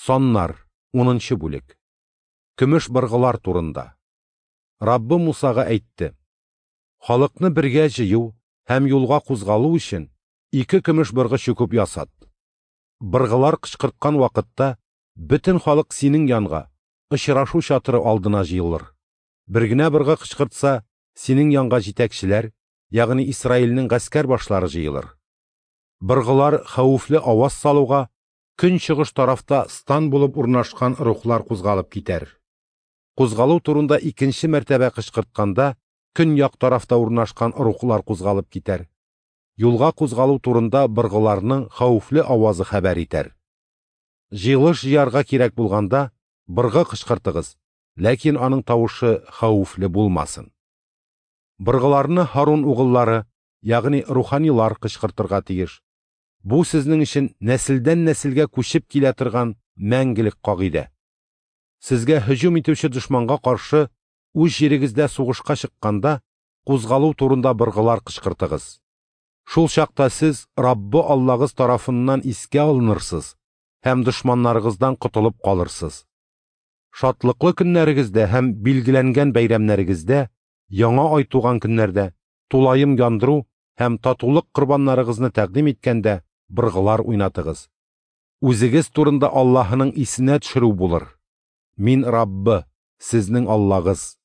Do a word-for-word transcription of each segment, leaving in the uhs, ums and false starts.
Саннар, унынчы бүлек. Көмеш быргылар турында. Раббы Мусага әйтте: халыкны бергә җыю һәм юлга кузгалу өчен ике көмеш быргы чүкеп ясат. Быргылар кычкырткан вакытта бөтен халык синең янга, очрашу чатыры алдына җыелыр. Бер генә быргы кычкыртса, синең янга җитәкчеләр, ягъни Исраилнең гаскәр башлары җыелыр. Быргылар хәвефле аваз салуга көнчыгыш тарафта стан булып урнашкан рухлар кузгалып китәр. Кузгалу турында икенче мәртәбә кычкыртканда, көньяк тарафта урнашкан рухлар кузгалып китәр. Юлга кузгалу турында быргыларның хәвефле авазы хәбәр итәр. Җыелыш җыярга кирәк булганда, быргы кычкыртыгыз, ләкин аның тавышы хәвефле булмасын. Быргыларны Харун угыллары, ягъни руханилар кычкыртырга тиеш. Бу сезнең өчен нәселдән нәселгә күчеп килә торган мәңгелек кагыйдә. Сезгә һөҗүм итүче дошманга каршы үз җирегездә сугышка чыкканда, кузгалу турында быргылар кычкыртыгыз. Шул чакта сез Раббы Аллагыз тарафыннан искә алынырсыз һәм дошманнарыгыздан котылып калырсыз. Шатлыклы көннәрегездә һәм билгеләнгән бәйрәмнәрегездә, яңа ай туган көннәрдә, тулайым яндыру һәм татулык корбаннарыгызны тәкъдим иткәндә быргылар уйнатыгыз. Үзегез турында Аллаһның исенә төшерү булыр. Мин Раббы, сезнең Аллагыз.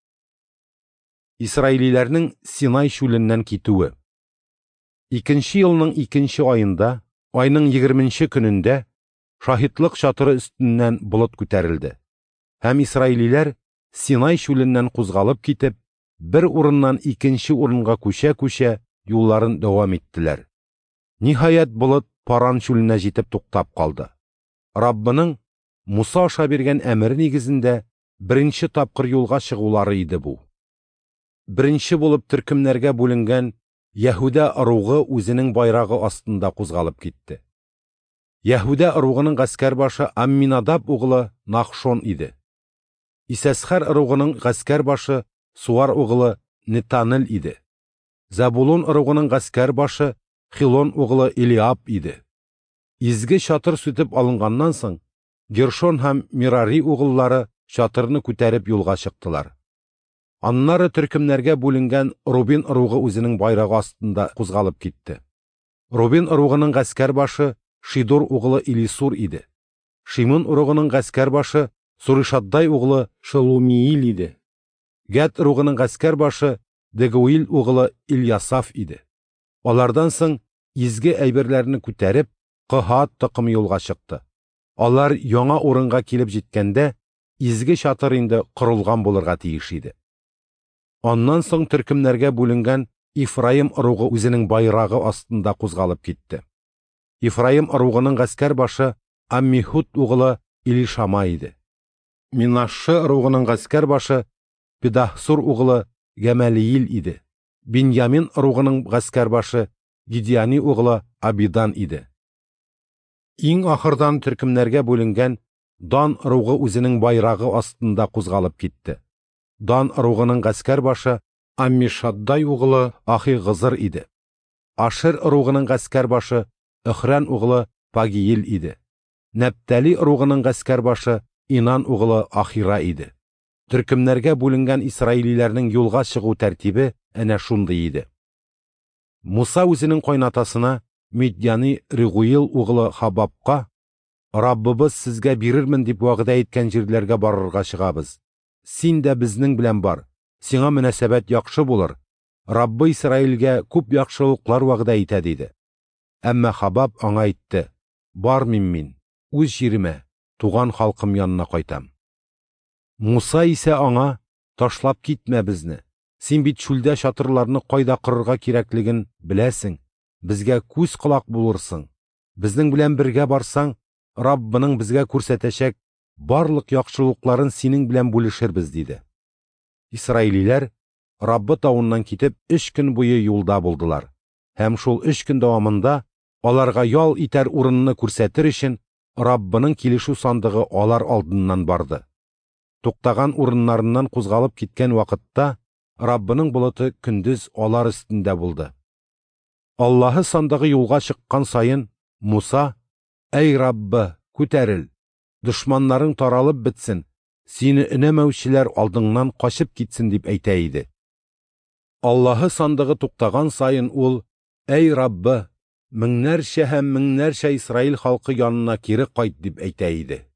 Исраилиләрнең Синай чүленнән китүе. Икенче елның икенче аенда, айның егерменче көнендә, шаһитлык чатыры өстеннән болыт күтәрелде. Һәм Исраилиләр Синай чүленнән кузгалып китеп, бер урыннан икенче урынга күчә-күчә юлларын дәвам иттеләр. Ниһаять болыт Паран чүленә җитеп туктап калды. Раббының Муса аша биргән әмер нигезендә беренче тапкыр юлга чыгулары иде бу. Беренче булып төркемнәргә бүленгән Яһүдә ыругы үзенең байрагы астында кузгалып китте. Яһүдә ыругының гаскәр башы Амминадаб углы Нахшон иде. Исәсхар ыругының гаскәр башы Суар углы Нетанел иде. Забулон ыругының гаскәр башы Хилон углы Илиаб иде. Изге чатыр сүтеп алынганнан соң, Гершон һәм Мирари угыллары чатырны күтәреп юлга чыктылар. Аннары төркемнәргә бүленгән Рубин ыругы үзенең байрагы астында кузгалып китте. Рубин ыругының гаскәр башы Шидур углы Илисур иде. Шимон ыругының гаскәр башы Суришаддай углы Шелумиил иде. Гәд ыругының гаскәр башы Дегуил углы Ильясаф иде. Алардан соң изге әйберләрне күтәреп, Кыһат токымы юлга чыкты. Алар яңа урынга килеп җиткәндә, изге чатыр инде корылган булырга тиеш иде. Аннан соң төркемнәргә бүленгән Ифраим ыругы үзенең байрагы астында кузгалып китте. Ифраим ыругының гаскәр башы Аммихуд углы Илишама иде. Минашшы ыругының гаскәр башы Педахсур углы Гамалиил иде. Биньямин ыругының гаскәр башы Гидиани углы Абидан иде. Иң ахырдан төркемнәргә бүленгән Дан ыругы үзенең байрагы астында кузгалып китте. Дан ыругының гаскәр башы Аммишаддай углы Ахи-Гызыр иде. Ашер ыругының гаскәр башы Ихран углы Пагиил иде. Нәптәли ыругының гаскәр башы Инан углы Ахира иде. Төркемнәргә бүленгән Исраилиләрнең юлга чыгу тәртибе әнә шундый иде. Муса үзенең кайнатасына Мидьяни Ригуил углы Хабабка: Раббыбыз сезгә бирермен дип вәгъдә иткән җирләргә барырга чыгабыз. Син дә безнең белән бар. Сиңа мөнәсәбәт яхшы булыр. Раббы Исраилгә күп яхшылыклар вәгъдә итә диде. Әмма Хабаб аңа әйтте: Бармыйм мин, үз җиремә, туган халкым янына кайтам. Муса исә аңа: Ташлап китмә безне. Син бит чүлдә чатырларны кайда корырга кирәклеген беләсең. Безгә күз колак булырсың. Безнең белән бергә барсаң, Раббының безгә күрсәтәчәк барлык яхшылыкларын синең белән бүлешербез диде. Исраилиләр Раббы тавыннан китеп өч көн буе юлда булдылар. Һәм шул өч көн дәвамында аларга ял итәр урынны күрсәтер өчен Раббының килешү сандыгы алар алдыннан барды. Туктаган урыннарыннан кузгалып киткән вакытта Раббының болыты көндез алар өстендә булды. Аллаһы сандыгы юлга чыккан сайын Муса: Әй Раббы, күтәрел, дошманнарың таралып бетсен, сине өнәмәүчеләр алдыңнан качып китсен дип әйтә иде. Аллаһы сандыгы туктаган сайын ул: "Әй Раббы, меңнәрчә һәм меңнәрчә Исраил халкы янына кире кайт" дип әйтә иде.